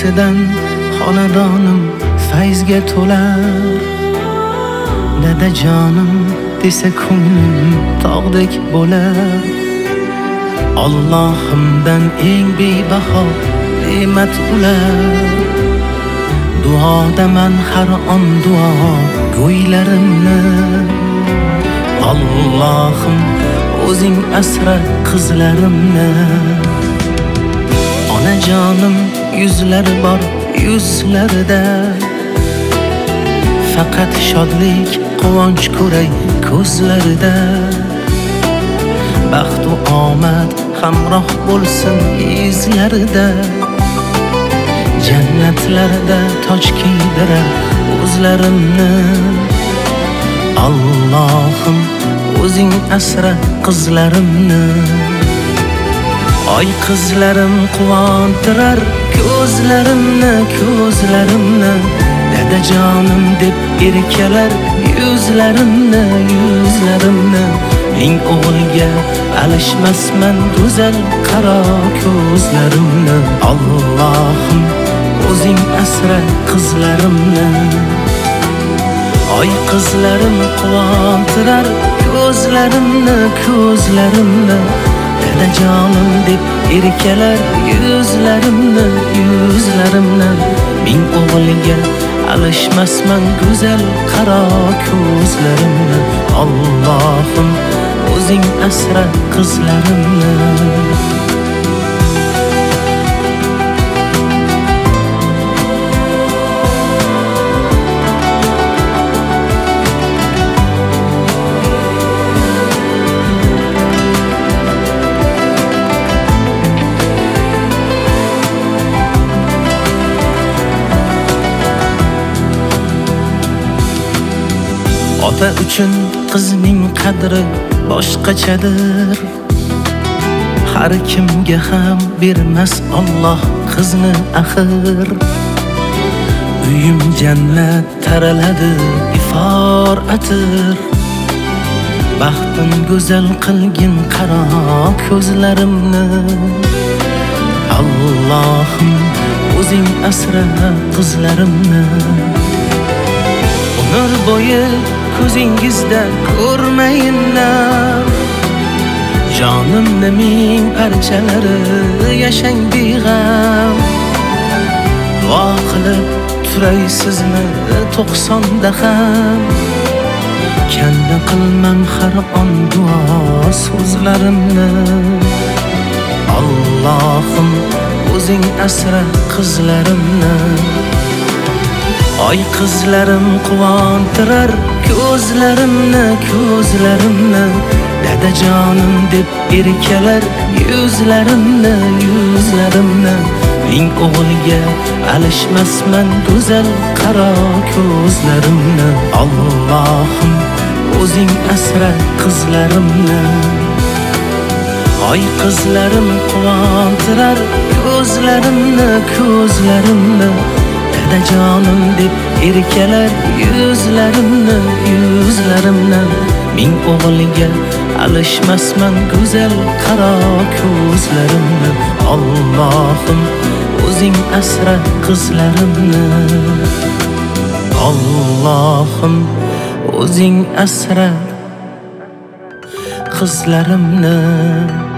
yurtisidan xonadonim fayzga to'lar. Dadajonim desa ko'nglim tog'dek bo'lar. Allohimdan eng bebaho ne'mat ular. Duodaman har on duo go'ylarimni. Allohim o'zing asra qizlarimni. Onajonim yuzlari bor yuzlarida, faqat shodlik quvonch ko'ray ko'zlarida. Baxt va omad hamroh bo'lsin izlarida, jannatlarda toj kiydirar o'zlarimni. Allohim o'zing asra qizlarimni. Oy qizlarim quvontirar ko'zlarimni, ko'zlarimni. Dadajonim deb erkalar yuzlarimni, yuzlarimni. Ming o'g'ilga alishmasman go'zal qaro ko'zlarimni. Allohim o'zing asra qizlarimni. Oy qizlarim quvontirar ko'zlarimni, ko'zlarimni. Dadajonim deb erkalar yuzlarimni, yuzlarimni. Ming o'g'ilga alishmasman go'zal qaro ko'zlarimni. Allohim o'zing asra qizlarimni. Ota uchun qizning qadri boshqachadir. Har kimga ham bermas Alloh qizni axir. Uyim jannat taraladi ifor atir. Baxtim go'zal qilgin qaro ko'zlarimni. Allohim o'zing asra qizlarimni. Umr bo'yi ko'zingizda ko'rmayinlar. Jonimni ming parchalari yashang beg'am. Duo qilib turay sizni 90da ham. Kanda qilmam har on duo so'zlarimni. Allohim o'zing asra qizlarimni. Oy qizlarim quvontirar ko'zlarimni, ko'zlarimni. Dadajonim deb erkalar yuzlarimni, yuzlarimni. Ming o'g'ilga alishmasman go'zal qaro ko'zlarimni. Allohim o'zing asra qizlarimni. Oy qizlarim quvontirar ko'zlarimni, ko'zlarimni. Dadajonim deb erkalar yuzlarimni, yuzlarimni. Ming o'g'ilga alishmasman go'zal qaro ko'zlarimni. Allohim o'zing asra qizlarimni. Allohim o'zing asra qizlarimni.